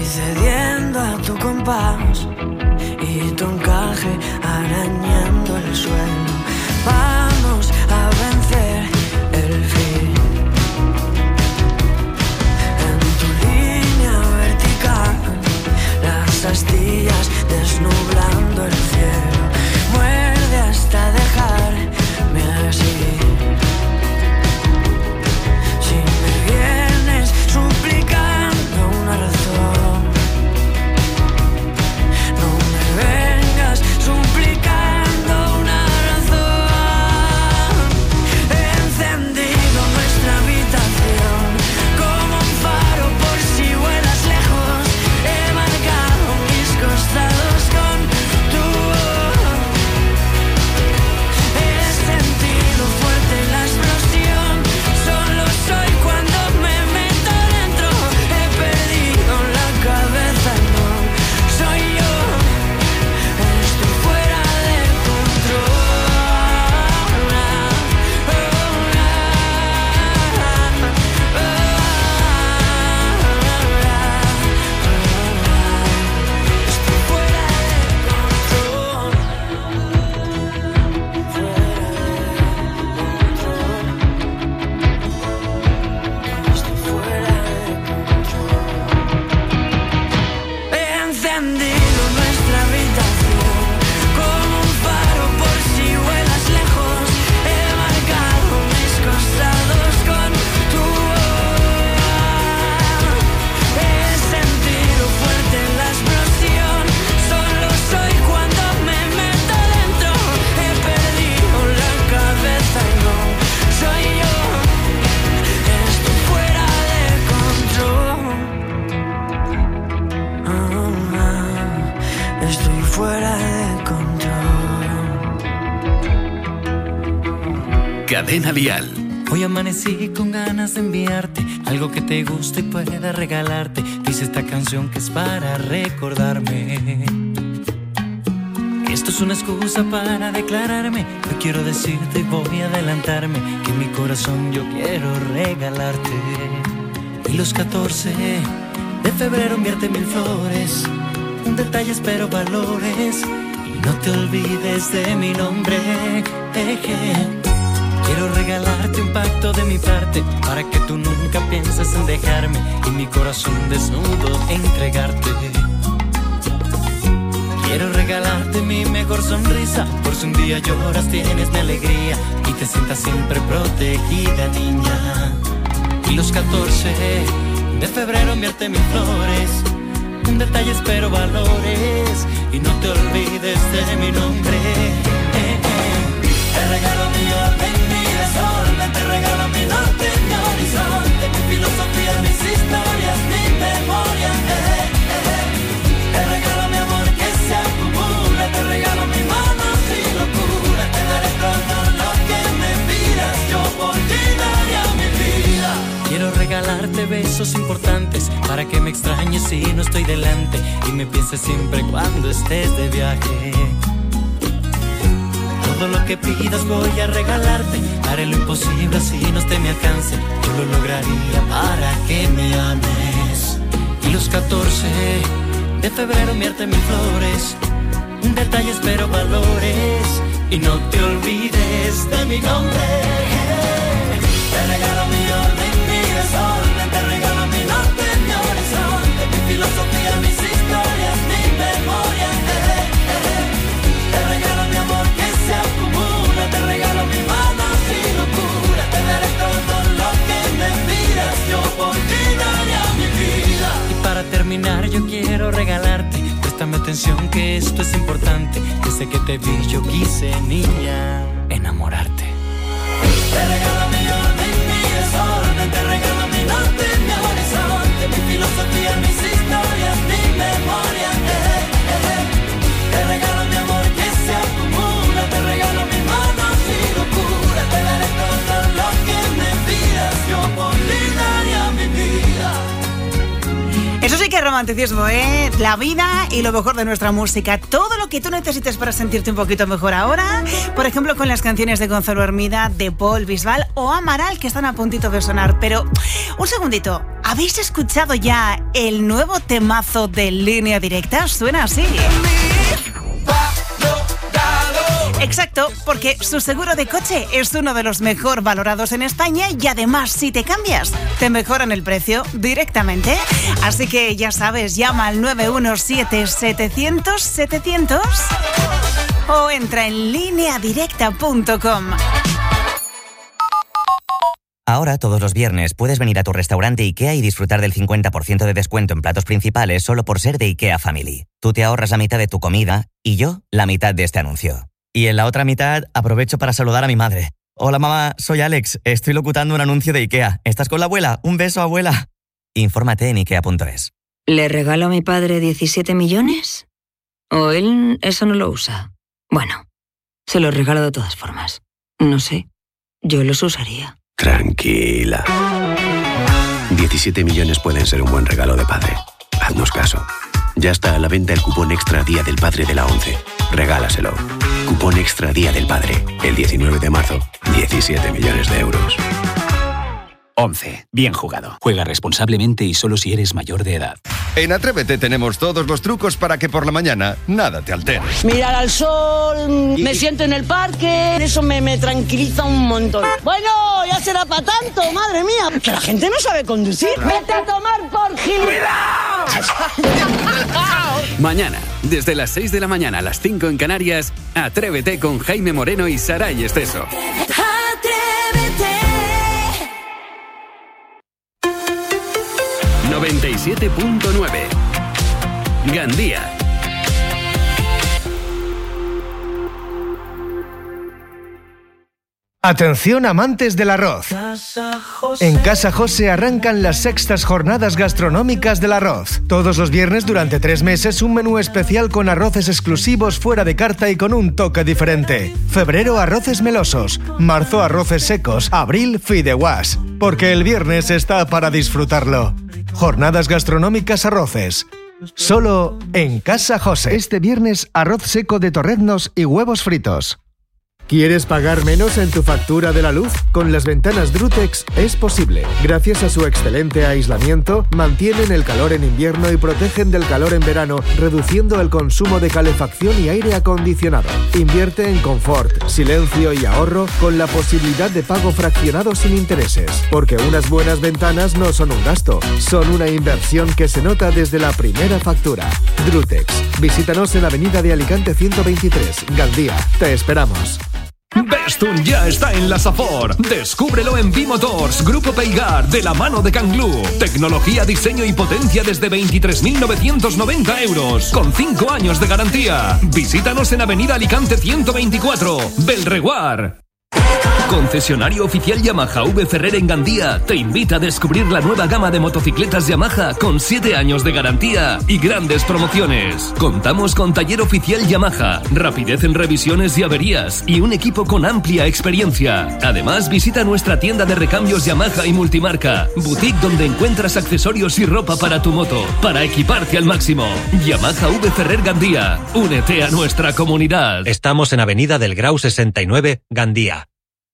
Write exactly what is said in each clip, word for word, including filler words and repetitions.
cediendo a tu compás y tu encaje arañando el suelo. Vamos a vencer el fin. En tu línea vertical, las astillas desnublando el cielo. Muerde hasta dejarme así. Si me vienes suplicando una razón, no me vengas suplicando una razón. He encendido nuestra habitación como un faro por si vuelas lejos. He marcado mis costados con tu voz. He sentido fuerte la explosión. Solo soy cuando me meto dentro. He perdido la cabeza, no soy yo. Estoy fuera de control. Estoy fuera He encendido nuestra habitación como un faro por si vuelas lejos. He marcado mis costados con tu voz. He sentido fuerte la explosión. Solo soy cuando me meto dentro. He perdido la cabeza y no soy yo. Estoy fuera de control. Estoy fuera de control. Cadena Dial. Hoy amanecí con ganas de enviarte algo que te guste y pueda regalarte. Dice esta canción que es para recordarme. Esto es una excusa para declararme. Yo quiero decirte y voy a adelantarme que en mi corazón yo quiero regalarte. Y los catorce de febrero enviarte mil flores. Un detalle espero valores y no te olvides de mi nombre. Eje. Quiero regalarte un pacto de mi parte para que tú nunca pienses en dejarme y mi corazón desnudo entregarte. Quiero regalarte mi mejor sonrisa, por si un día lloras tienes mi alegría y te sientas siempre protegida, niña. Y los catorce de febrero enviarte mil flores. Un detalle espero valores y no te olvides de mi nombre. Eh, eh. Te regalo mi orden, mi desorden. Te regalo mi norte, mi horizonte. Mi filosofía, mis historias, mi memoria. Eh, eh, eh. Te regalo mi amor que se acumula. Te regalo mi mano sin locura. Te daré todo lo que me pidas. Yo por ti daría mi vida. Quiero regalarte besos importantes para que me extrañes si no estoy delante y me pienses siempre cuando estés de viaje. Todo lo que pidas voy a regalarte. Haré lo imposible si no esté a mi alcance. Yo lo lograría para que me ames. Y los catorce de febrero enviarte mil flores. Un detalle espero valores y no te olvides de mi nombre. Te regalo mi orden, mi desorden. Te regalo mi norte, mi horizonte. Mi filosofía, mis historias, mi memoria. Eh, eh, eh. Te regalo mi amor que se acumula. Te regalo mi mano sin locura. Te daré todo lo que me pidas. Yo por ti daría mi vida. Y para terminar yo quiero regalarte. Préstame atención que esto es importante. Desde que te vi yo quise, niña, enamorarte. Te regalo mi orden, mi desorden. Te regalo mi norte, mi horizonte. Mi filosofía, mis historias, mi memoria. Eh, eh, eh. Te regalo mi amor que se acumula. Te regalo mi mano sin locura. Te daré todo lo que me pidas. Yo por ti daría mi vida. Eso sí qué romanticismo, ¿eh? La vida y lo mejor de nuestra música. Todo lo que tú necesites para sentirte un poquito mejor ahora. Por ejemplo, con las canciones de Gonzalo Hermida, de Paul Bisbal o Amaral, que están a puntito de sonar. Pero, un segundito. ¿Habéis escuchado ya el nuevo temazo de Línea Directa? Suena así. Exacto, porque su seguro de coche es uno de los mejor valorados en España y además, si te cambias, te mejoran el precio directamente. Así que ya sabes, llama al nueve uno siete, setecientos, setecientos o entra en línea directa punto com. Ahora, todos los viernes, puedes venir a tu restaurante IKEA y disfrutar del cincuenta por ciento de descuento en platos principales solo por ser de IKEA Family. Tú te ahorras la mitad de tu comida y yo la mitad de este anuncio. Y en la otra mitad, aprovecho para saludar a mi madre. Hola mamá, soy Alex, estoy locutando un anuncio de IKEA. ¿Estás con la abuela? Un beso, abuela. Infórmate en ikea punto es. ¿Le regalo a mi padre diecisiete millones? ¿O él eso no lo usa? Bueno, se los regalo de todas formas. No sé, yo los usaría. Tranquila. diecisiete millones pueden ser un buen regalo de padre. Haznos caso. Ya está a la venta el cupón extra Día del Padre de la ONCE. Regálaselo. Cupón extra Día del Padre. El diecinueve de marzo. diecisiete millones de euros. once. Bien jugado. Juega responsablemente y solo si eres mayor de edad. En Atrévete tenemos todos los trucos para que por la mañana nada te altere. Mirar al sol, me siento en el parque, eso me, me tranquiliza un montón. Bueno, ya será para tanto, madre mía, que la gente no sabe conducir. ¡Vete a tomar por gilipollas! Mañana, desde las seis de la mañana a las cinco en Canarias, Atrévete con Jaime Moreno y Saray Esteso. noventa y siete punto nueve. Gandía. Atención amantes del arroz. En Casa José arrancan las sextas jornadas gastronómicas del arroz. Todos los viernes durante tres meses un menú especial con arroces exclusivos fuera de carta y con un toque diferente. Febrero arroces melosos, marzo arroces secos, abril fideuás. Porque el viernes está para disfrutarlo. Jornadas gastronómicas arroces. Solo en Casa José. Este viernes arroz seco de torreznos y huevos fritos. ¿Quieres pagar menos en tu factura de la luz? Con las ventanas Drutex es posible. Gracias a su excelente aislamiento, mantienen el calor en invierno y protegen del calor en verano, reduciendo el consumo de calefacción y aire acondicionado. Invierte en confort, silencio y ahorro con la posibilidad de pago fraccionado sin intereses. Porque unas buenas ventanas no son un gasto, son una inversión que se nota desde la primera factura. Drutex. Visítanos en la avenida de Alicante ciento veintitrés, Gandía. Te esperamos. Bestun ya está en la Safor. Descúbrelo en B-Motors, Grupo Peigar, de la mano de Canglú. Tecnología, diseño y potencia desde veintitrés mil novecientos noventa euros, con cinco años de garantía. Visítanos en Avenida Alicante ciento veinticuatro, Belreguard. Concesionario oficial Yamaha V Ferrer en Gandía te invita a descubrir la nueva gama de motocicletas Yamaha con siete años de garantía y grandes promociones. Contamos con taller oficial Yamaha, rapidez en revisiones y averías y un equipo con amplia experiencia. Además, visita nuestra tienda de recambios Yamaha y multimarca, boutique donde encuentras accesorios y ropa para tu moto, para equiparte al máximo. Yamaha V Ferrer Gandía, únete a nuestra comunidad. Estamos en Avenida del Grau sesenta y nueve, Gandía.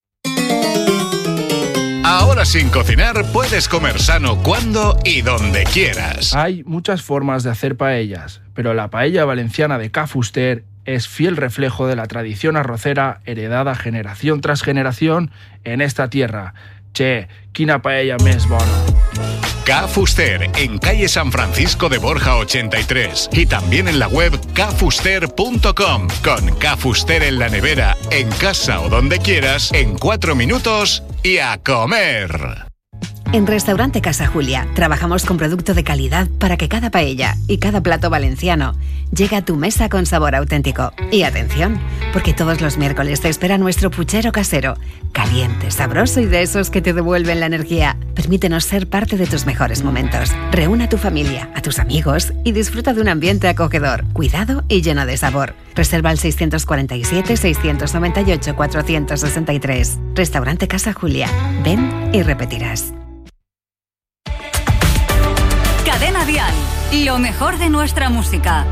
Ahora sin cocinar puedes comer sano cuando y donde quieras. Hay muchas formas de hacer paellas, pero la paella valenciana de Ca Fuster es fiel reflejo de la tradición arrocera heredada generación tras generación en esta tierra. Che, quina paella més bona. Ca Fuster, en calle San Francisco de Borja ochenta y tres y también en la web ca fuster punto com. Con Ca Fuster en la nevera, en casa o donde quieras, en cuatro minutos y a comer. En Restaurante Casa Julia trabajamos con producto de calidad para que cada paella y cada plato valenciano llegue a tu mesa con sabor auténtico. Y atención, porque todos los miércoles te espera nuestro puchero casero, caliente, sabroso y de esos que te devuelven la energía. Permítenos ser parte de tus mejores momentos. Reúna a tu familia, a tus amigos y disfruta de un ambiente acogedor, cuidado y lleno de sabor. Reserva al seiscientos cuarenta y siete, seiscientos noventa y ocho, cuatrocientos sesenta y tres. Restaurante Casa Julia. Ven y repetirás. Cadena Dial, lo mejor de nuestra música.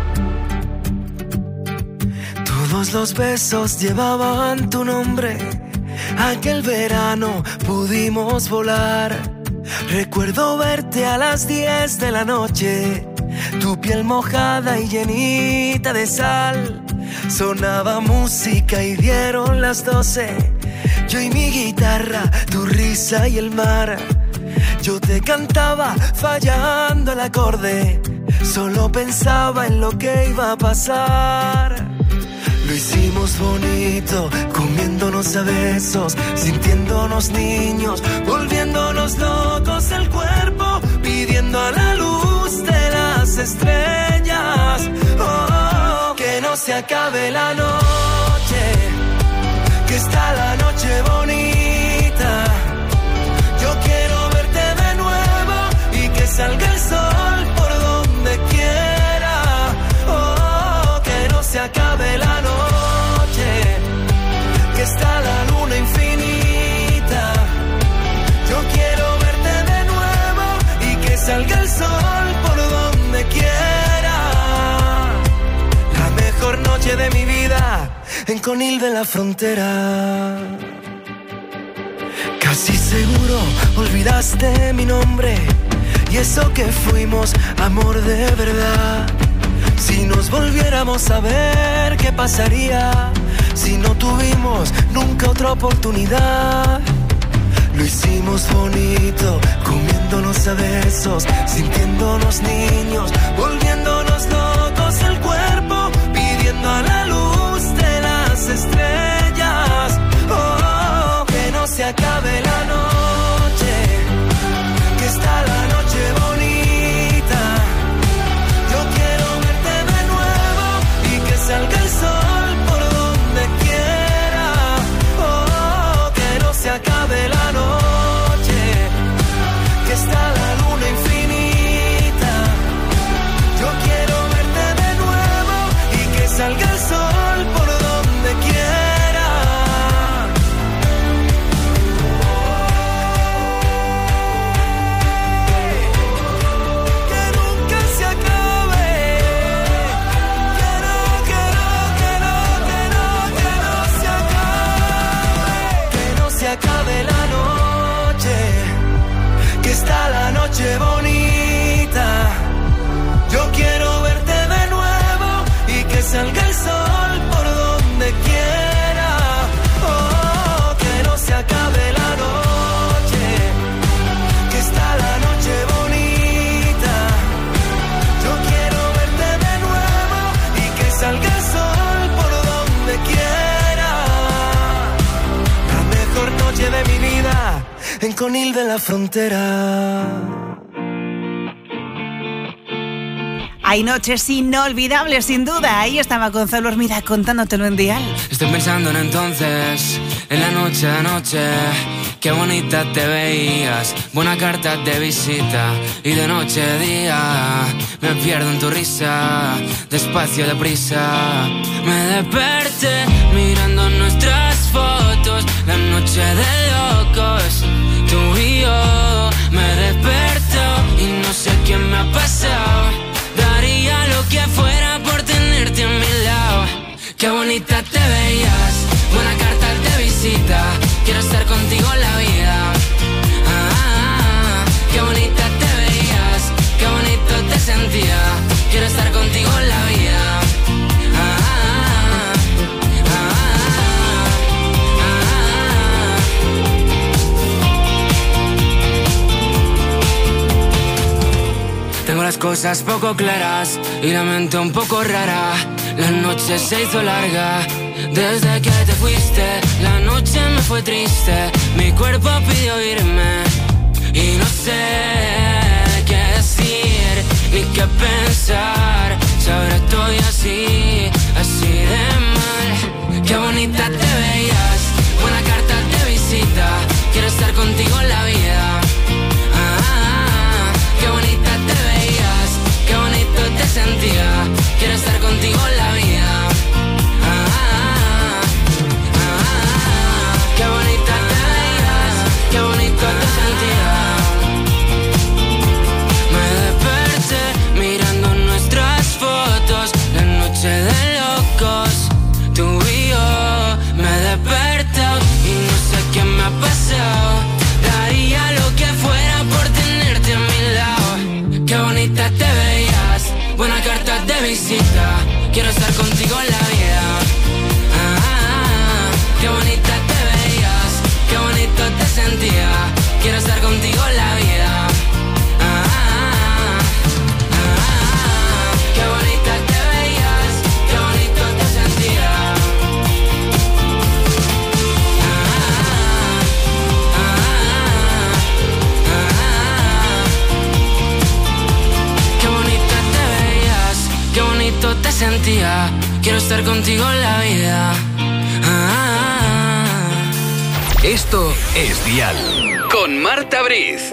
Todos los besos llevaban tu nombre. Aquel verano pudimos volar. Recuerdo verte a las diez de la noche, tu piel mojada y llenita de sal. Sonaba música y dieron las doce. Yo y mi guitarra, tu risa y el mar. Yo te cantaba fallando el acorde. Solo pensaba en lo que iba a pasar. Lo hicimos bonito, comiéndonos a besos, sintiéndonos niños, volviéndonos locos el cuerpo, pidiendo a la luz de las estrellas. Oh, oh, que no se acabe la noche, que está la noche bonita. Yo quiero verte de nuevo y que salga el sol por donde quiera. Oh, que no se acabe la noche, que está la luna infinita. Yo quiero verte de nuevo y que salga el sol por donde quiera. La mejor noche de mi vida en Conil de la Frontera. Casi seguro olvidaste mi nombre y eso que fuimos amor de verdad. Si nos volviéramos a ver, ¿qué pasaría? Si no tuvimos nunca otra oportunidad. Lo hicimos bonito, comiéndonos a besos, sintiéndonos niños, volviéndonos locos el cuerpo, pidiendo a la luz de las estrellas. Oh, oh, que no se acabe la noche, que está la noche bonita. Yo quiero verte de nuevo y que salga el sol por donde quiera. Oh, que no se acabe la noche, que está la luna infinita. Yo quiero verte de nuevo y que salga el sol por donde quiera. Que nunca se acabe. Que no, que no, que no, que no, que no se acabe. Que no se acabe la noche, que está la noche bonita. Yo quiero verte de nuevo y que salga el sol por donde quiera. Oh, que no se acabe la noche, que está la noche bonita. Yo quiero verte de nuevo y que salga el sol por donde quiera. La mejor noche de mi vida en Conil de la Frontera. Hay noches inolvidables, sin duda. Ahí estaba Gonzalo Hermida contándotelo en Dial. Estoy pensando en entonces, en la noche de anoche. Qué bonita te veías, buena carta de visita. Y de noche a día, me pierdo en tu risa. Despacio, deprisa. Me desperté mirando nuestras fotos. La noche de locos, tú y yo. Me desperto y no sé qué me ha pasado. Daría lo que fuera por tenerte a mi lado. Qué bonita te veías, buena carta de visita. Quiero estar contigo en la vida. Ah, ah, ah. Qué bonita te veías, qué bonito te sentía. Quiero estar contigo en la vida. Ah, ah, ah, ah, ah, ah. Tengo las cosas poco claras y la mente un poco rara. La noche se hizo larga desde que te fuiste. La noche me fue triste, mi cuerpo pidió irme. Y no sé qué decir ni qué pensar. Si ahora estoy así, así de mal. Qué bonita te veías, buena carta de visita. Quiero estar contigo en la vida. Ah, ah, ah. Qué bonita te veías, qué bonito te sentía. Quiero estar contigo en la vida. Ah, ah, ah, ah. Qué bonita te veías, qué bonito te sentía. Me desperté visita. Quiero estar contigo en la vida. Ah, ah, ah. Qué bonita te veías, qué bonito te sentía. Quiero estar contigo en la vida. Ah, ah, ah, ah. Qué bonita te veías, qué bonito te sentía. Ah, ah, ah, ah. Qué bonita te veías, qué bonito te sentía. Quiero estar contigo en la vida. Ah, esto es Dial con Marta Briz.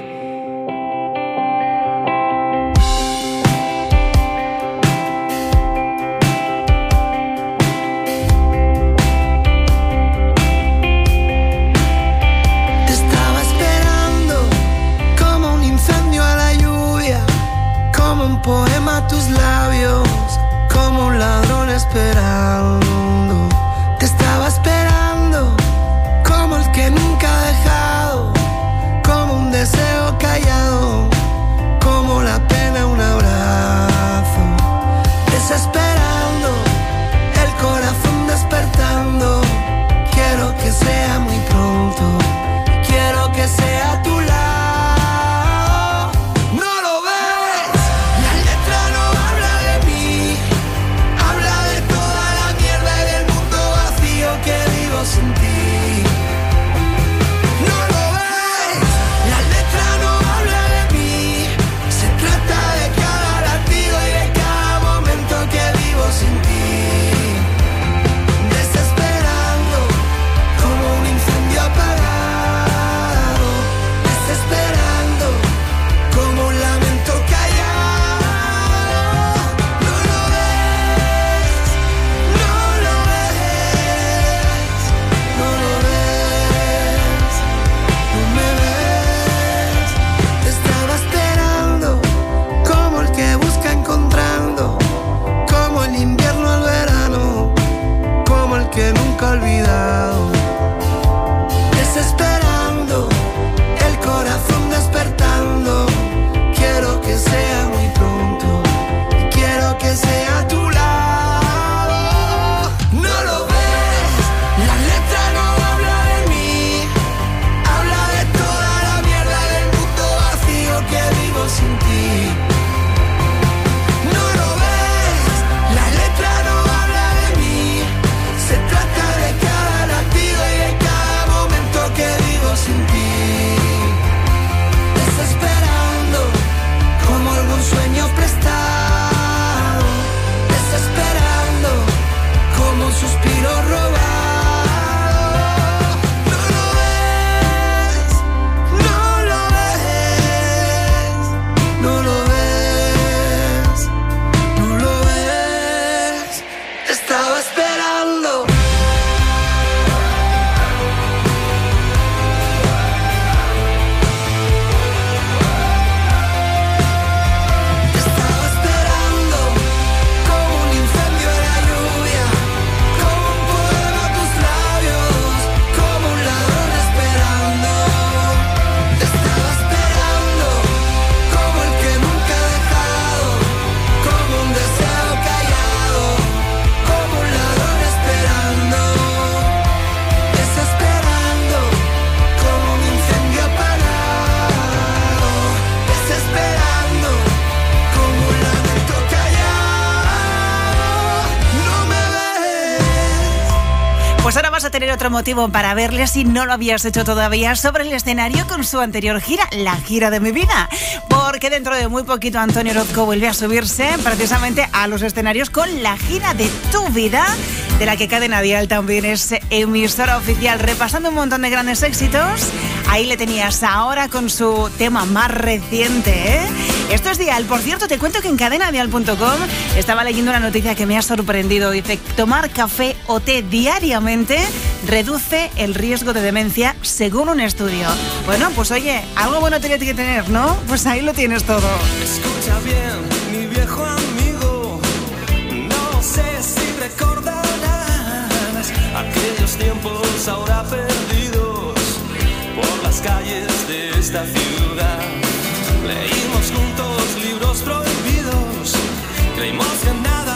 Te estaba esperando como un incendio a la lluvia, como un poema a tus labios, como un ladrón esperando. Te estaba esperando como el que nunca ha dejado, como un deseo callado, como la pena un abrazo. Desesperando, el corazón despertando. Quiero que sea muy pronto, quiero que sea a tu lado. No lo ves, la letra no habla de mí, habla de toda la mierda y del mundo vacío que vivo sin ti. No lo ves, la letra no habla de mí, se trata de cada latido y de cada momento que vivo sin ti. Desesperando, como un incendio apagado, desesperando, como un lamento callado. No lo ves, no lo ves, no lo ves, no me ves. Te estaba esperando, como el que busca encontrando, como el invierno al verano, como el que nunca ha olvidado. Desesperando, el corazón despertando. Quiero que sea muy pronto, quiero que sea a tu lado. No lo ves, la letra no habla de mí, habla de toda la mierda del mundo vacío que vivo sin ti. No lo ves, la letra no habla de mí, se trata de cada latido y de cada momento que vivo sin ti. Desesperando, como algún sueño prestado, desesperando, como un suspiro robado. No lo ves, no lo ves, no lo ves, no lo ves. Te estaba esperando. Te estaba esperando, como un incendio en la lluvia, como un poema a tus labios, como un ladrón esperando. Te estaba esperando, como el que nunca ha dejado, como un deseo callado, como un ladrón esperando. Desesperando, como un incendio apagado, desesperando, como un lamento callado. No me ves. Pues ahora vas a tener otro motivo para verle si no lo habías hecho todavía sobre el escenario con su anterior gira, la gira de mi vida. Porque dentro de muy poquito Antonio Orozco vuelve a subirse precisamente a los escenarios con la gira de tu vida, de la que Cadena Dial también es emisora oficial, repasando un montón de grandes éxitos. Ahí le tenías ahora con su tema más reciente, ¿eh? Esto es Dial. Por cierto, te cuento que en cadena dial punto com estaba leyendo una noticia que me ha sorprendido. Dice, tomar café o té diariamente reduce el riesgo de demencia según un estudio. Bueno, pues oye, algo bueno tenía que tener, ¿no? Pues ahí lo tienes todo. Escucha bien, mi viejo amigo, no sé si recordarás aquellos tiempos ahora perdidos por las calles de esta ciudad. Leímos juntos libros prohibidos, creímos que nada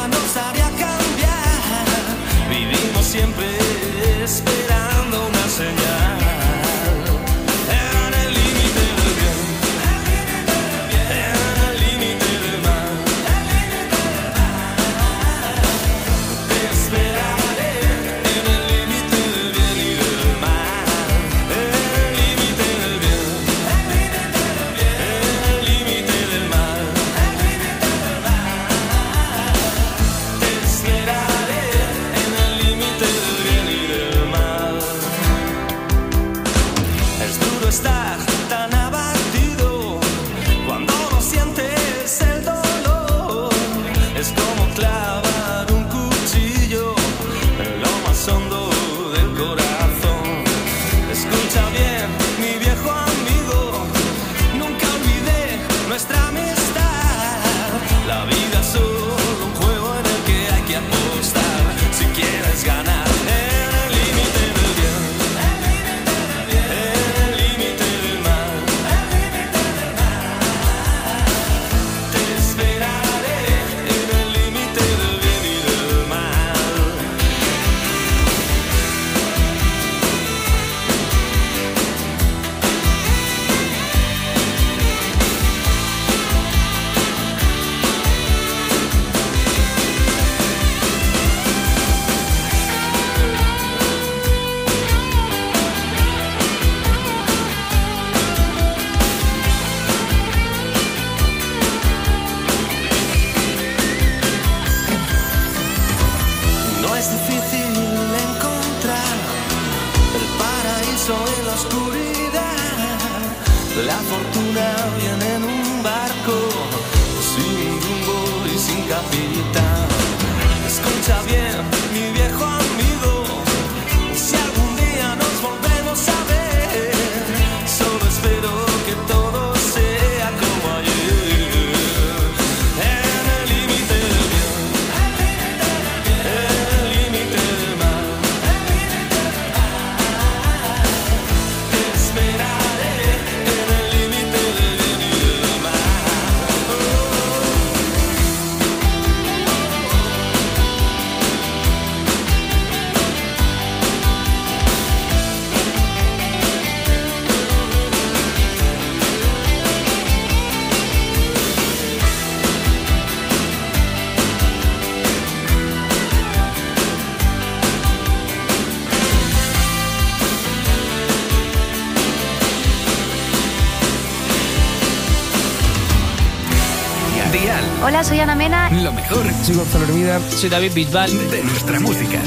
Hola, soy Ana Mena. Lo mejor. Soy Gonzalo Hermida. Soy David Bisbal. De nuestra música.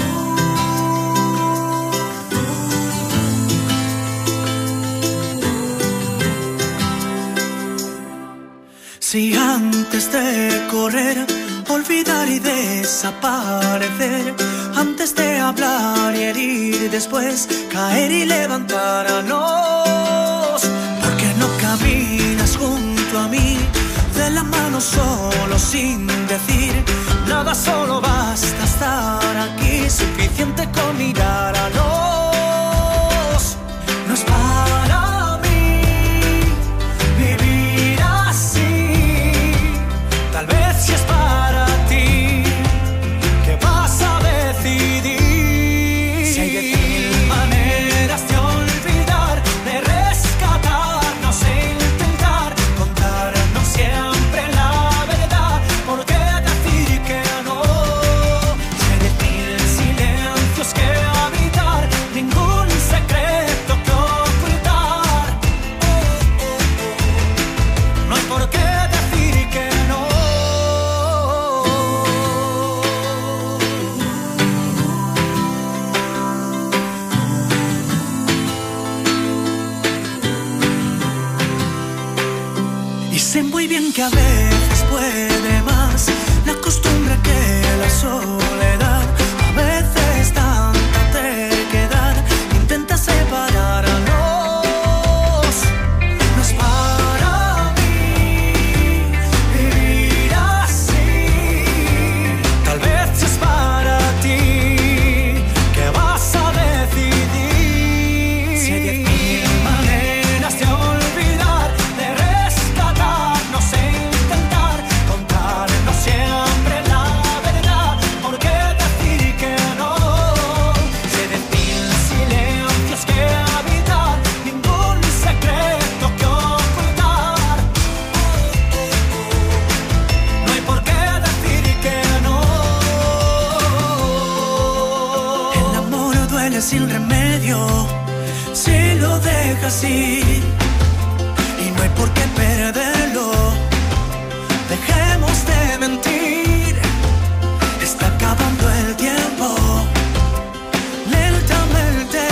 Si antes de correr, olvidar y desaparecer, antes de hablar y herir, después caer y levantarnos, ¿por qué no caminas junto a mí, de la mano solo sin decir nada? Solo basta estar aquí, suficiente con mirar a nos. No es para mí vivir así, tal vez si es para ti, ¿qué vas a decidir? Si hay diez mil maneras de olvidar, de rescatarnos e intentar contarnos siempre la verdad, ¿por qué decir que no? Si hay diez mil silencios que habitar, ningún secreto que ocultar, no hay por qué decir que no. Y sé muy bien que a veces puede más la costumbre que la soledad, a veces tanta terquedad intenta separarnos. No es para mí vivir así, tal vez si es para ti, ¿qué vas a decidir? Si hay diez mil maneras de olvidar, de rescatarnos e intentar contarnos siempre la verdad, ¿por qué decir que no? Si hay diez mil silencios que habitar, ningún secreto que ocultar, no hay por qué decir que no. El amor duele sin remedio si lo dejas ir, y no hay por qué perderlo. Dejemos de mentir, está acabando el tiempo lentamente.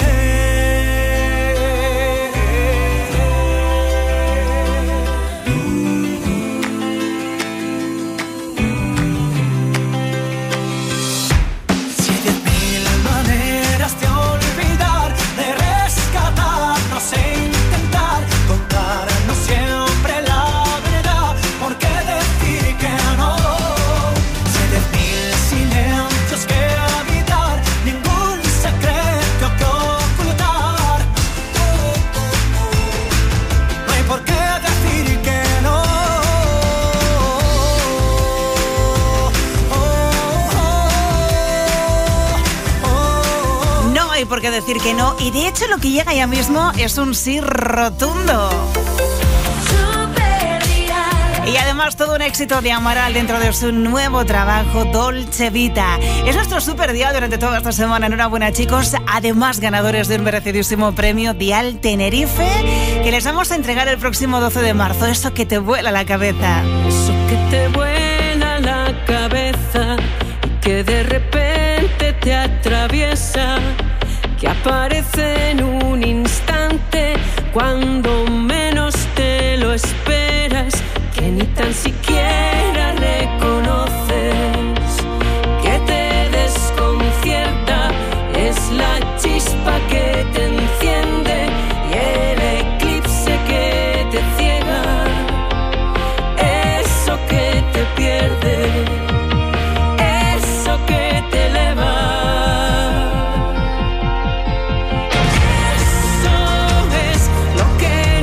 Si hay diez mil maneras de olvidar, de rescatarnos e intentar contarnos siempre la verdad, ¿por qué decir que no? Si hay diez mil silencios que habitar, ningún secreto que ocultar, no hay por qué decir que no. No hay por qué decir que no, y de hecho lo que llega ya mismo es un sí rotundo. Y además todo un éxito de Amaral dentro de su nuevo trabajo Dolce Vita. Es nuestro super día durante toda esta semana. Enhorabuena, chicos. Además, ganadores de un merecidísimo premio Dial Tenerife que les vamos a entregar el próximo doce de marzo. Eso que te vuela la cabeza. Eso que te vuela la cabeza y que de repente te atraviesa, que aparece en un instante cuando menos te lo esperas, que ni tan siquiera reconoces, que te desconcierta, es la chispa que te enciende y el eclipse que te ciega, eso que te pierde, eso que te eleva. Eso es lo que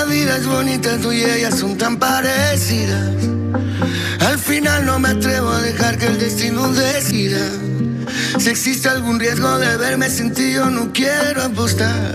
La vida es bonita, tú y ella son tan parecidas. Al final no me atrevo a dejar que el destino decida. Si existe algún riesgo de verme sin ti, yo no quiero apostar.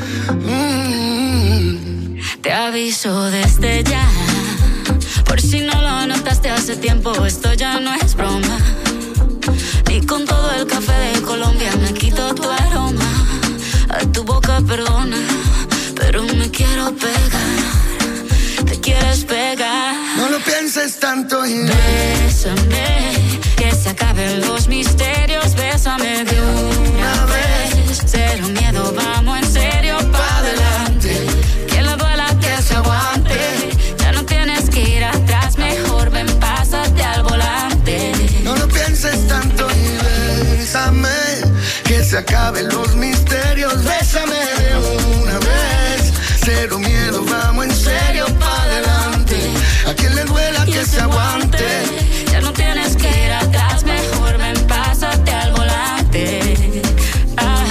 Mm. Te aviso desde ya, por si no lo notaste hace tiempo, esto ya no es broma. Ni con todo el café de Colombia me quito tu aroma. A tu boca perdona, pero me quiero pegar. Te quieres pegar. No lo pienses tanto y bésame, que se acaben los misterios. Bésame de una vez. Cero miedo, vamos en serio pa' adelante. Que le duela, que se aguante. Ya no tienes que ir atrás, mejor ven, pásate al volante. No lo pienses tanto y bésame, que se acaben los misterios. Bésame de una vez. Cero miedo, vamos en serio pa' adelante. A quien le duela, que se aguante. Ya no tienes que ir atrás, mejor ven, pásate al volante. Ah.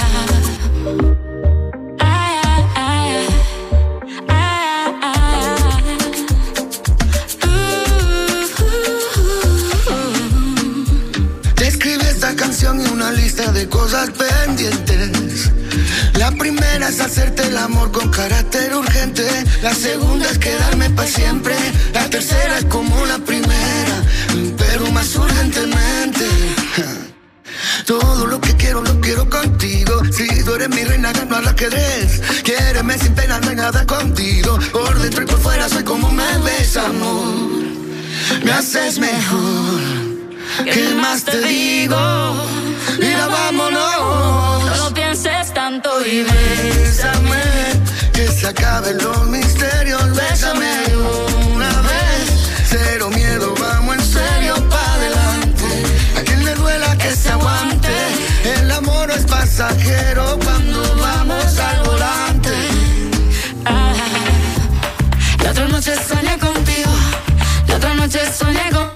Ah, ah, ah, ah, ah. Uh, uh, uh. Te escribí esta canción y una lista de cosas pendientes. La primera es hacerte el amor con carácter urgente. La segunda es quedarme pa' siempre. La tercera es como la primera, pero más urgentemente. Todo lo que quiero, lo quiero contigo. Si tú eres mi reina, gano al ajedrez. Quiéreme sin pena, no hay nada contigo. Por dentro y por fuera soy como me ves, amor. Me haces mejor. ¿Qué más te digo? Mira, vámonos. No lo pienses tanto y bésame, que se acaben los misterios. Bésame de una vez. Cero miedo, vamos en serio pa' adelante. A quien le duela, que se aguante. El amor es pasajero cuando vamos al volante. Ah, la otra noche soñé contigo. La otra noche soñé con...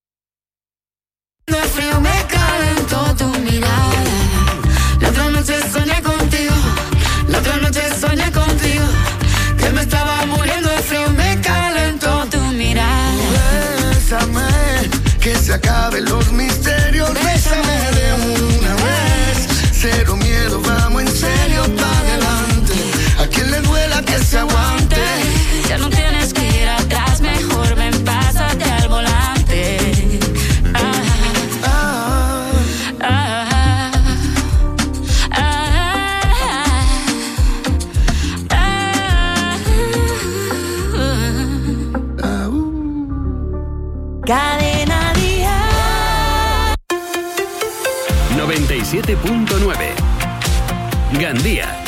De frío me calentó tu mirada. La otra noche soñé contigo. La otra noche soñé contigo. Que me estaba muriendo de frío, me calentó tu mirada. Bésame, que se acaben los misterios. Bésame de una vez. Cero miedo, vamos en serio pa' adelante. A quien le duela, que se aguante. Ya no tienes que ir atrás, mejor ven, pásate al volante. Ah. Cadena Día noventa y siete punto nueve Gandía.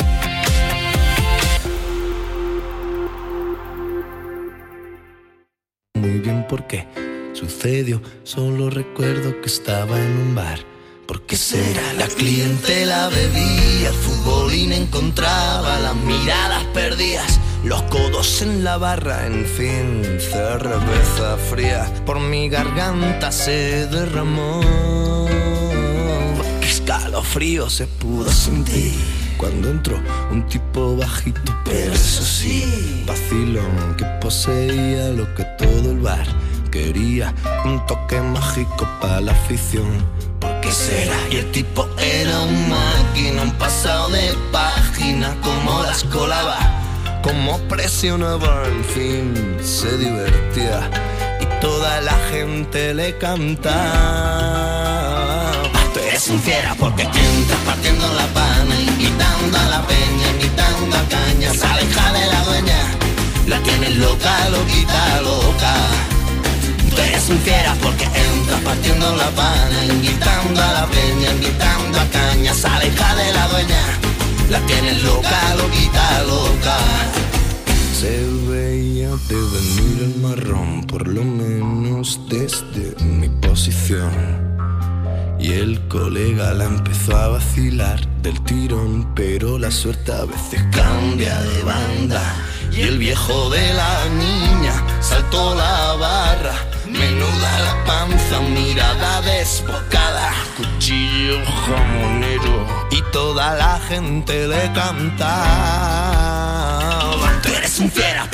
Muy bien, ¿por qué sucedió? Solo recuerdo que estaba en un bar. ¿Por qué será? La clientela bebía, el futbolín encontraba, las miradas perdidas, los codos en la barra, en fin, cerveza fría por mi garganta se derramó. Qué escalofrío se pudo sentir cuando entró un tipo bajito, pero eso sí, vacilón que poseía lo que todo el bar quería, un toque mágico para la afición. ¿Por qué será? Y el tipo era un máquina, un pasado de página, como las colaba, como presionaba, en fin, se divertía y toda la gente le cantaba. Tú eres un fiera porque entras partiendo la pana, invitando a la peña, invitando a caña, sale hija de la dueña, la tienes loca, loquita, loca. Tú eres un fiera porque entras partiendo la pana, invitando a la peña, invitando a caña, sale hija de la dueña, la tienes loca, loquita, loca. Se veía de venir el marrón, por lo menos desde mi posición. Y el colega la empezó a vacilar del tirón, pero la suerte a veces cambia de banda. Y el viejo de la niña saltó la barra, menuda la panza, mirada desbocada, cuchillo jamonero, y toda la gente le cantaba. Tú eres un fiera por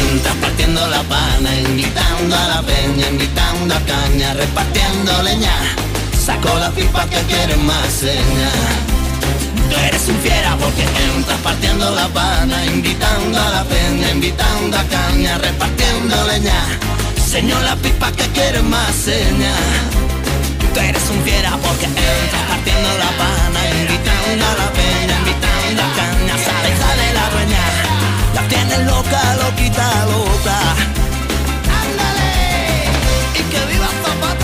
entras partiendo la pana, invitando a la peña, invitando a caña, repartiendo leña. Saco la pipa que quieren más señas. Tú eres un fiera porque entras partiendo la pana, invitando a la peña, invitando a caña, repartiendo leña. Señor, la pipa que quiere más señas. Tú eres un fiera porque entras partiendo la pana, invitando a la peña, invitando a caña. Sale, sale la dueña, la tienes loca, loquita, loca. Ándale, y que viva Zapata.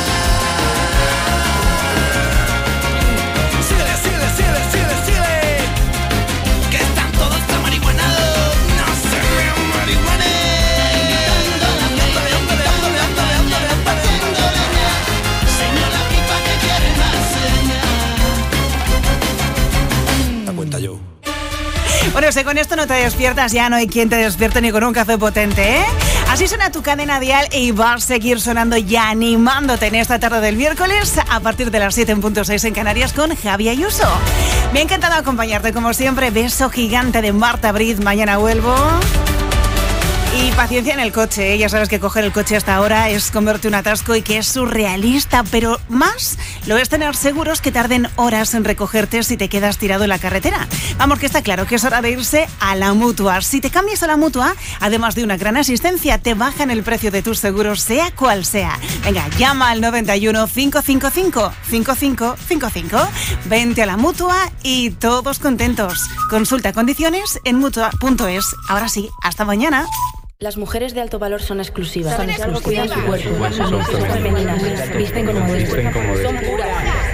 Bueno, si con esto no te despiertas, ya no hay quien te despierte ni con un café potente, ¿eh? Así suena tu cadena dial y va a seguir sonando y animándote en esta tarde del miércoles a partir de las siete en punto seis en Canarias con Javi Ayuso. Me ha encantado acompañarte como siempre. Beso gigante de Marta Briz. Mañana vuelvo. Y paciencia en el coche, ¿eh? Ya sabes que coger el coche hasta ahora es comerte un atasco y que es surrealista, pero más lo es tener seguros que tarden horas en recogerte si te quedas tirado en la carretera. Vamos, que está claro que es hora de irse a la Mutua. Si te cambias a la Mutua, además de una gran asistencia, te bajan el precio de tus seguros, sea cual sea. Venga, llama al noventa y uno, cinco cinco cinco, cinco cinco cinco cinco. Vente a la Mutua y todos contentos. Consulta condiciones en mutua punto es. Ahora sí, hasta mañana. Las mujeres de alto valor son exclusivas. Son exclusivas. Cuidan su cuerpo. Son, son, son femeninas. Visten como Visten como Son puras.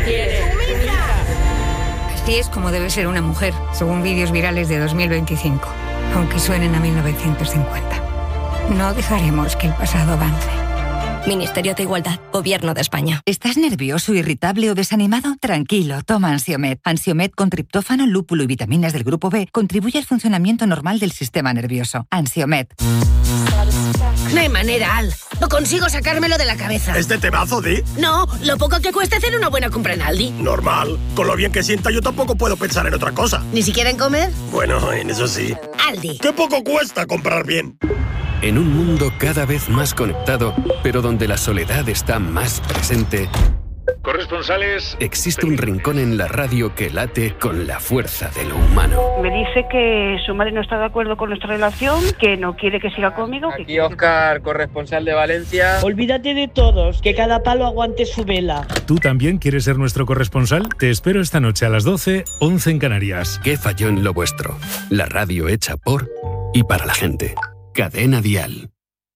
Así es como debe ser una mujer, según vídeos virales de dos mil veinticinco, aunque suenen a mil novecientos cincuenta. No dejaremos que el pasado avance. Ministerio de Igualdad, Gobierno de España. ¿Estás nervioso, irritable o desanimado? Tranquilo, toma Ansiomed. Ansiomed con triptófano, lúpulo y vitaminas del grupo B contribuye al funcionamiento normal del sistema nervioso. Ansiomed. No hay manera, Al. No consigo sacármelo de la cabeza. ¿Este temazo, Di? No, lo poco que cuesta hacer una buena compra en Aldi. Normal. Con lo bien que sienta yo tampoco puedo pensar en otra cosa. ¿Ni siquiera en comer? Bueno, en eso sí. Aldi. ¿Qué poco cuesta comprar bien? En un mundo cada vez más conectado, pero donde la soledad está más presente, corresponsales, existe un rincón en la radio que late con la fuerza de lo humano. Me dice que su madre no está de acuerdo con nuestra relación, que no quiere que siga conmigo. Aquí Óscar, corresponsal de Valencia. Olvídate de todos, que cada palo aguante su vela. ¿Tú también quieres ser nuestro corresponsal? Te espero esta noche a las doce, once en Canarias. ¿Qué falló en lo vuestro? La radio hecha por y para la gente. Cadena Dial.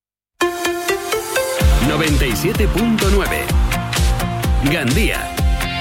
noventa y siete punto nueve. Gandía.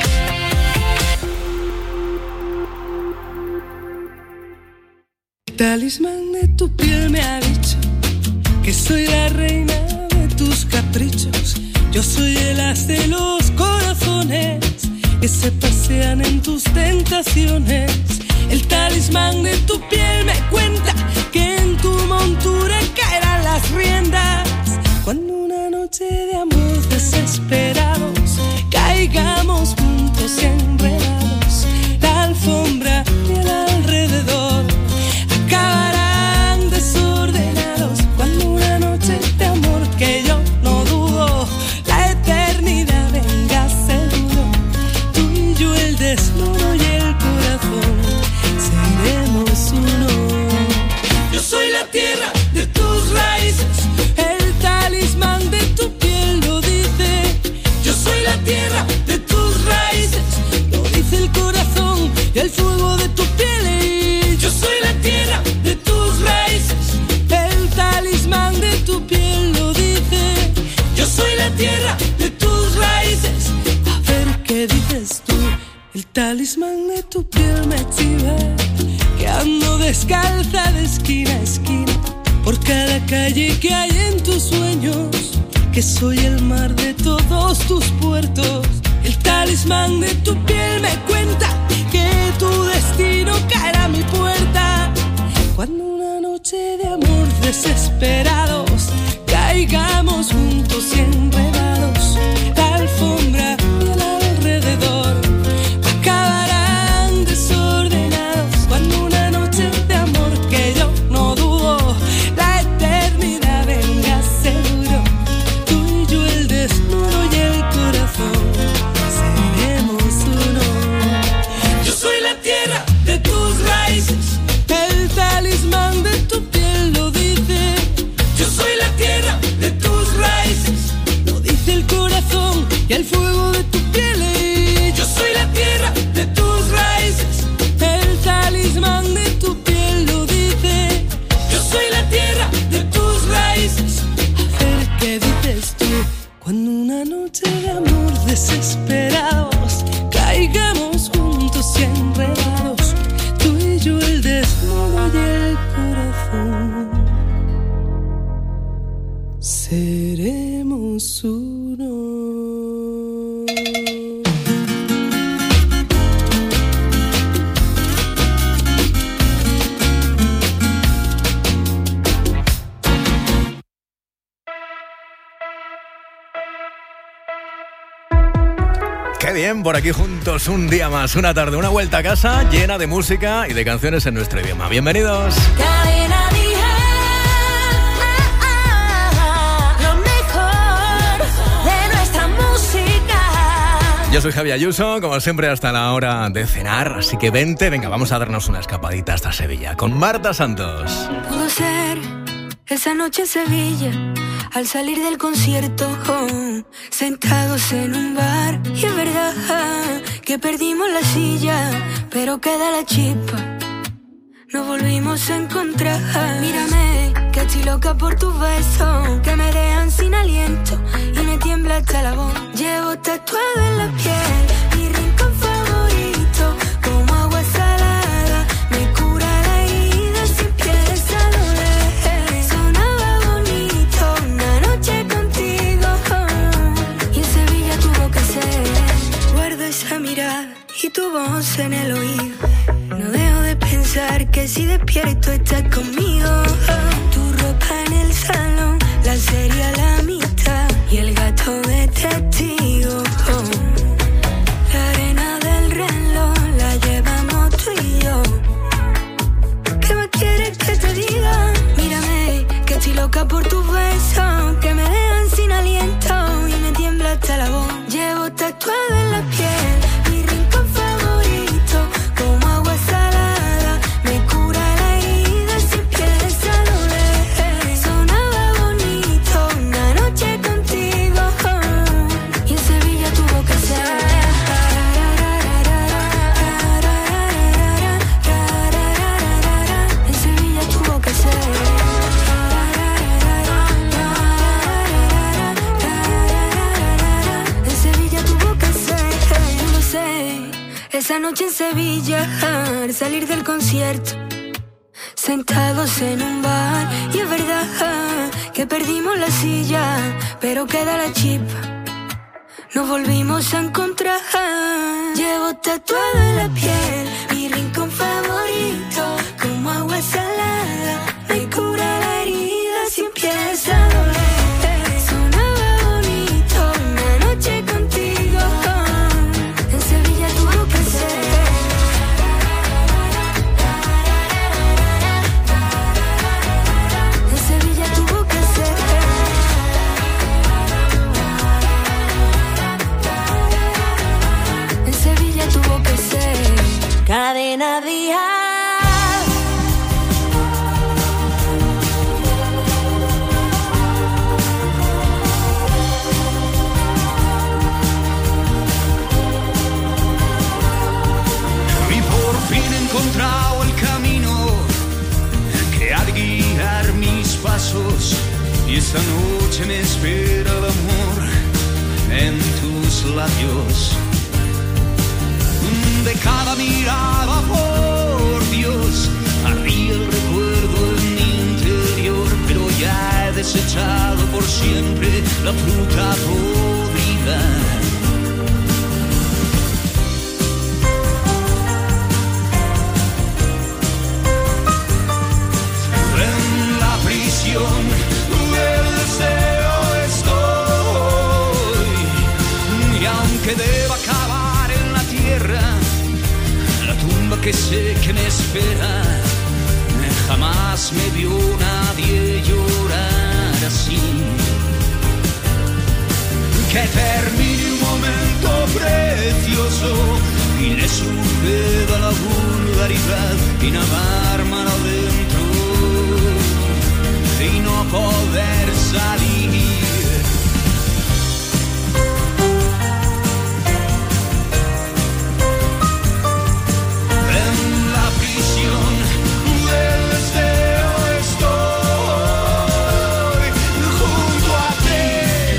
El talismán de tu piel me ha dicho que soy la reina de tus caprichos. Yo soy el as de los corazones que se pasean en tus tentaciones. El talismán de tu piel me cuenta que en tu montura caerán las riendas. Cuando una noche de amor desesperados caigamos juntos y enredados, la alfombra y el alrededor acabarán desordenados. Cuando una noche de amor que yo no dudo, la eternidad venga seguro, tú y yo el desnudo y el corazón seremos uno. Yo soy la tierra de tus raíces, el talismán de tu piel lo dice. Yo soy la tierra de tus raíces, lo dice el corazón y el fuego de tu piel. Yo soy la tierra de tus raíces, el talismán de tu piel lo dice. Yo soy la tierra de tus raíces. A ver qué dices tú. El talismán de tu piel me chiva, que ando descalza de esquina a esquina por cada calle que hay en tus sueños, que soy el mar de todos tus puertos. El talismán de tu piel me cuenta que tu destino caerá a mi puerta. Cuando una noche de amor desesperados caigamos juntos y enredados, la alfombra y el alrededor acabarán desordenados. Cuando una noche de amor que yo no dudo, la eternidad eres tú. Cuando una noche de amor desesperados caigamos juntos y enredados, tú y yo el desnudo y el corazón, seremos uno. Qué bien, por aquí juntos un día más, una tarde, una vuelta a casa llena de música y de canciones en nuestro idioma. Bienvenidos. Cadena Dial, lo mejor de nuestra música. Yo soy Javi Ayuso, como siempre hasta la hora de cenar, así que vente, venga, vamos a darnos una escapadita hasta Sevilla con Marta Santos. Pudo ser esa noche en Sevilla, al salir del concierto, oh, sentados en un bar. Y es verdad que perdimos la silla, pero queda la chispa, nos volvimos a encontrar. Mírame, que estoy loca por tus besos, que me dejan sin aliento y me tiembla hasta la voz. Llevo tatuado en la piel mi rincón favorito, como agua salada, me cura la herida si empieza a doler. Sonaba bonito una noche contigo, oh, y en Sevilla tuvo que ser. Guardo esa mirada y tu voz en el oído, no dejo de pensar que si despierto estás conmigo. Oh, tu ropa en el salón, la serie a la mitad y el gato de testigo. Oh, la arena del reloj la llevamos tú y yo. ¿Qué más quieres que te diga? Mírame, que estoy loca por tus besos, que me dejan sin aliento y me tiembla hasta la voz. Llevo tatuado en la piel mi rincón favorito, como agua salada, me cura la herida si empieza a doler. Sonaba bonito una noche contigo, oh, y en Sevilla tuvo que ser. En Sevilla tuvo que ser. En Sevilla tuvo que ser. No sé, esa noche en Sevilla, al salir del concierto, sentados en un bar. Y es verdad que perdimos la silla, pero queda la chispa, nos volvimos a encontrar. Llevo tatuado en la piel mi rincón favorito, como agua salada, me cura la herida si empieza a doler. Sonaba bonito una noche contigo, oh, en Sevilla tuvo que ser. En Sevilla tuvo que ser. En Sevilla tuvo que ser. Cadena Dial. Y por fin he encontrado el camino que ha de guiar mis pasos, y esta noche me espera el amor en tus labios. De cada mirada, por Dios, ardía el recuerdo en mi interior, pero ya he desechado por siempre la fruta podrida. En la prisión del deseo estoy, y aunque deba acabar en la tierra, la tumba que sé que me espera, jamás me vio nadie llorar así. Que termine un momento precioso y le suceda la vulgaridad y nadar mar adentro y no poder salir. En la prisión del deseo estoy, junto a ti.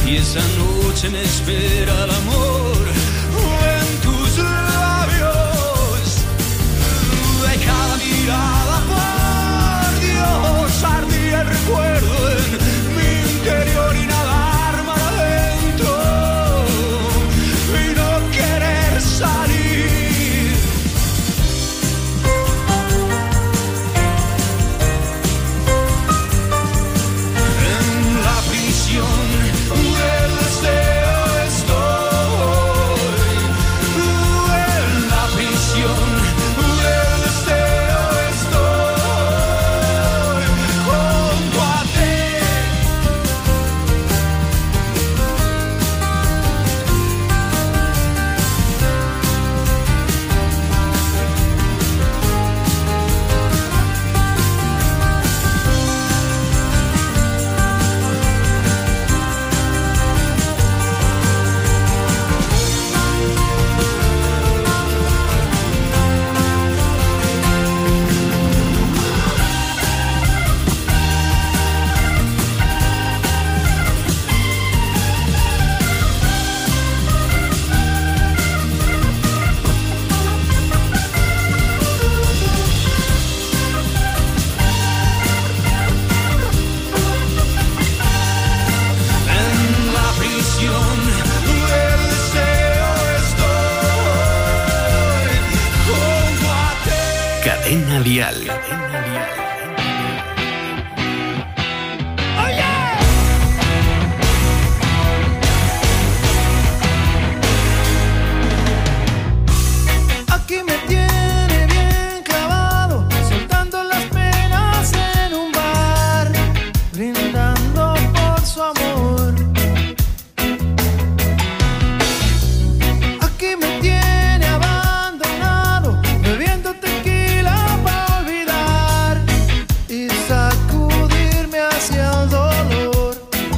y esa noche me espera el amor en tus labios. De cada mirada, por Dios, ardía el recuerdo en mi interior y nadar mar adentro y no querer salir. En la prisión del deseo estoy, en la prisión del deseo estoy, junto a ti. En la prisión del deseo estoy, junto a ti. Cadena Dial. Aquí me tiene bien clavado, soltando las penas en un bar, brindando por su amor. Aquí me tiene abandonado, bebiendo tequila para olvidar y sacudirme hacia el dolor.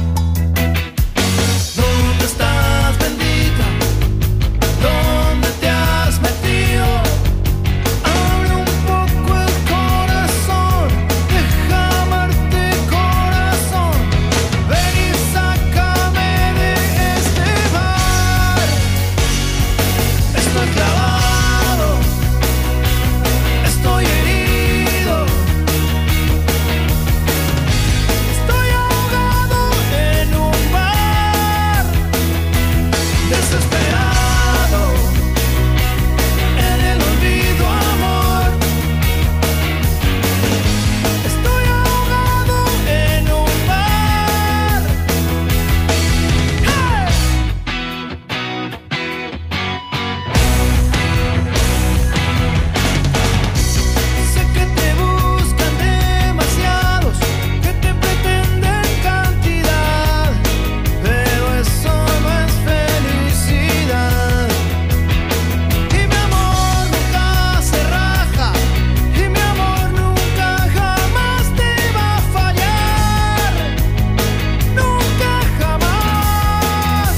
¿Dónde estás, bendita? ¿Dónde te has metido? Abre un poco el corazón, deja amarte, corazón. Ven y sácame de este bar. Estoy clavado, estoy herido, estoy ahogado en un mar, desesperado en el olvido, amor. Estoy ahogado en un mar. ¡Hey! Sé que te buscan demasiados, que te pretenden cantidad, pero eso no es felicidad. Y mi amor nunca se raja, y mi amor nunca jamás te va a fallar, nunca jamás.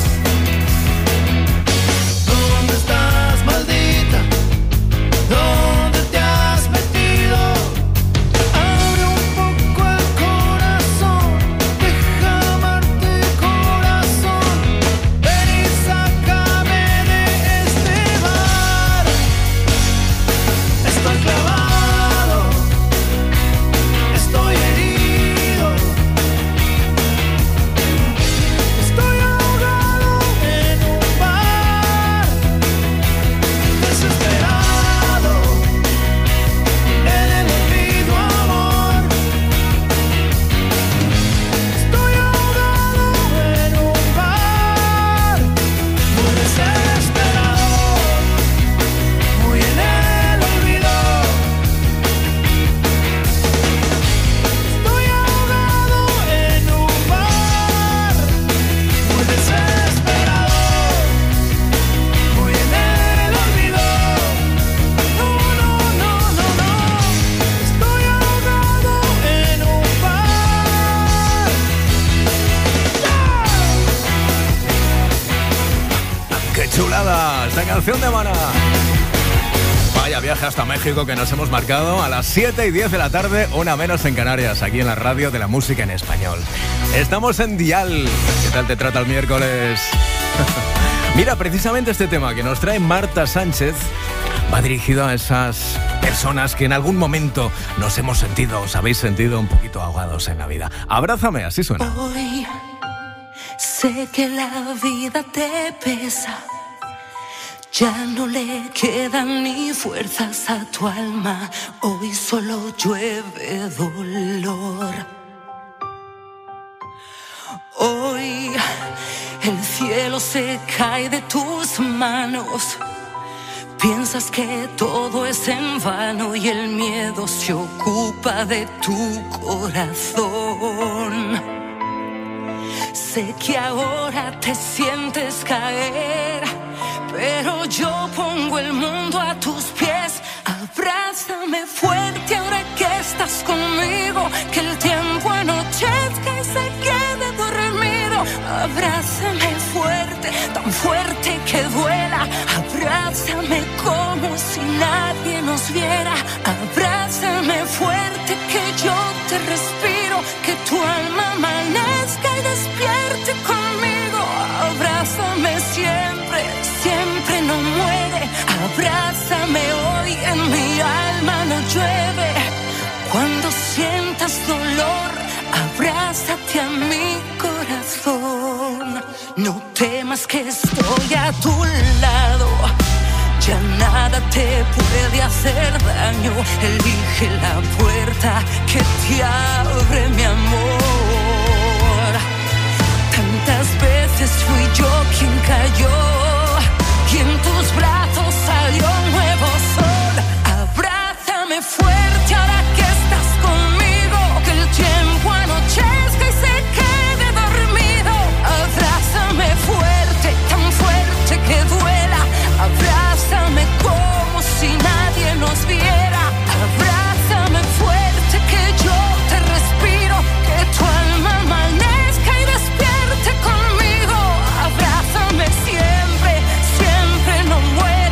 ¿Dónde estás, maldita? ¿Dónde te has metido? Abre un poco el corazón, deja amarte, corazón. Ven y sácame de este bar. Estoy clavado, estoy herido, estoy ahogado en un bar, desesperado en el olvido, amor. Estoy ahogado en un bar, muy desesperado, muy en el olvido. Estoy ahogado en un bar, muy desesperado, muy en el olvido. No, no, no, no, no. Estoy ahogado en un bar. ¡Qué chulada! Esta canción de Maná. Vaya viaje viaje hasta México que nos hemos marcado a las siete y diez de la tarde, una menos en Canarias, aquí en la radio de la música en español. Estamos en Dial. ¿Qué tal te trata el miércoles? Mira, precisamente este tema que nos trae Marta Sánchez va dirigido a esas personas que en algún momento nos hemos sentido, os habéis sentido un poquito ahogados en la vida. Abrázame, así suena. Hoy sé que la vida te pesa. Ya no le quedan ni fuerzas a tu alma. Hoy solo llueve dolor. Hoy el cielo se cae de tus manos. Piensas que todo es en vano y el miedo se ocupa de tu corazón. Sé que ahora te sientes caer, pero yo pongo el mundo a tus pies. Abrázame fuerte ahora que estás conmigo, que el tiempo anochezca y se quede dormido. Abrázame fuerte, tan fuerte que duela. Abrázame como si nadie nos viera. Abrázame fuerte que yo te respiro, que tu alma amanezca y despierte conmigo. Abrázame siempre, siempre no muere. Abrázame hoy, en mi alma no llueve. Cuando sientas dolor, abrázate a mi corazón. No temas que estoy a tu lado. Ya nada te puede hacer daño. Elige la puerta que te abre mi amor. Tantas veces fui yo quien cayó y en tus brazos salió un nuevo sol. Abrázame fuerte ahora que estás conmigo, que el tiempo anochezca y se quede dormido. Abrázame fuerte, tan fuerte que duela. Abrázame como si nadie nos viera. Abrázame fuerte que yo te respiro, que tu alma amanezca y despierte conmigo. Abrázame siempre, siempre no muere.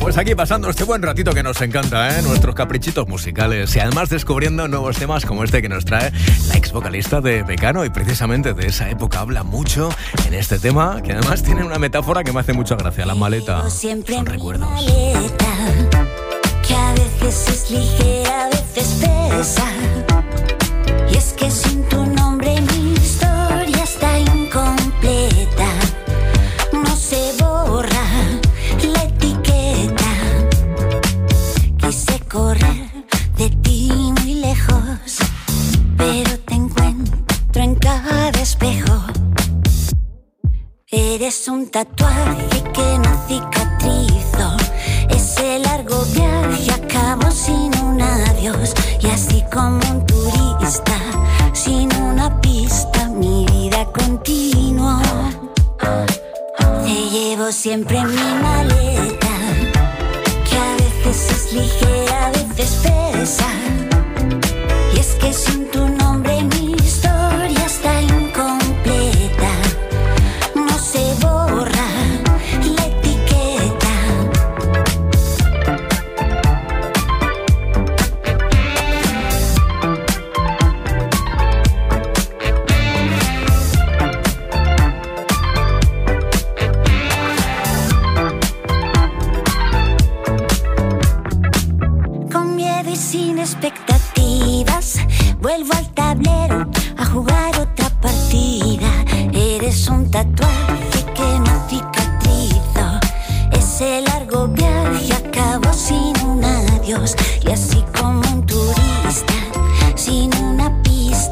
Pues aquí pasando este buen ratito que nos encanta, ¿eh? Nuestros caprichitos musicales y además descubriendo nuevos temas como este que nos trae la ex vocalista de Mecano, y precisamente de esa época habla mucho en este tema, que además tiene una metáfora que me hace mucha gracia. La maleta son recuerdos. Maleta, que a veces es ligera, a veces pesa. Y es que sin tu nombre mi historia está incompleta. No se borra la etiqueta. Quise correr de ti muy lejos, pero te encuentro en cada espejo. Eres un tatuaje que no cicatrizo. Ese largo viaje acabó sin un adiós. Y así como un turista sin una pista, mi vida continuó. Te llevo siempre en mi maleta, que a veces es ligera, a veces pesa. Y es que sin tu nombre mi historia está incompleta. No se borra la etiqueta. Con miedo y sin expectativas, vuelvo al tablero a jugar otra partida. Eres un tatuaje que no cicatrizo. Ese largo viaje acabó sin un adiós. Y así